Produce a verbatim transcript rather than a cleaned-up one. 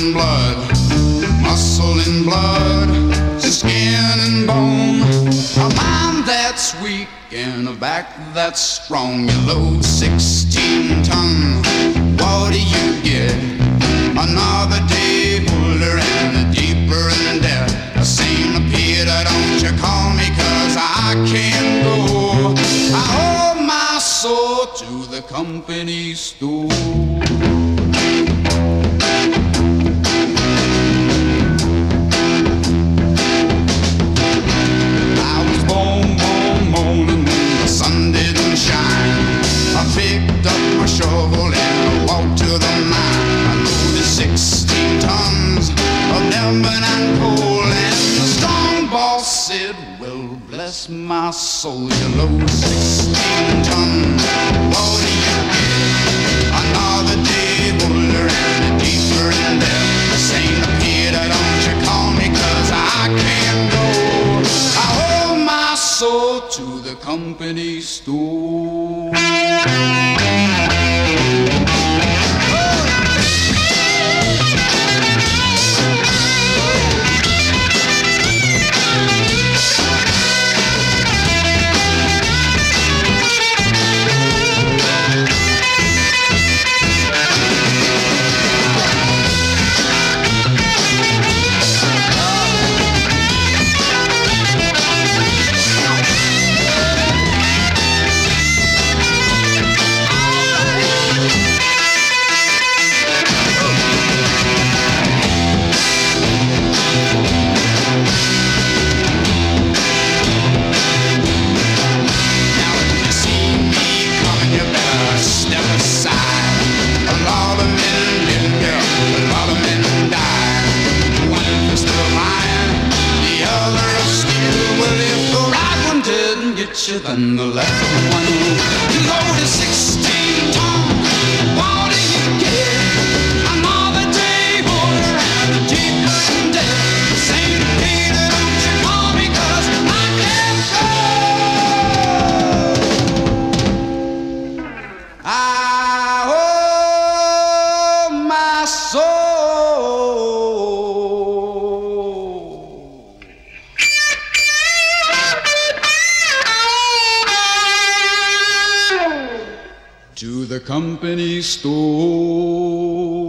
and blood, muscle and blood, skin and bone. A mind that's weak and a back that's strong. You load sixteen ton, what do you get? Another day older and deeper in debt. Saint Peter, don't you call me, cause I can't go. I owe my soul to the company store. I was born, born, born, and when the sun didn't shine, I picked up my shovel and I walked to the mine. I loaded sixteen tons of diamond and coal, and the strong boss said, well, bless my soul, you load sixteen tons, what do you get? Another day older and deeper in debt. Saint Peter, don't you call me, cause I can't go. I owe my soul to the company store. Than the left one. You loaded sixteen tons, what do you get? Another day older and deeper in debt. Saint Peter, don't you call me, cause I can't go. I owe my soul to the company store.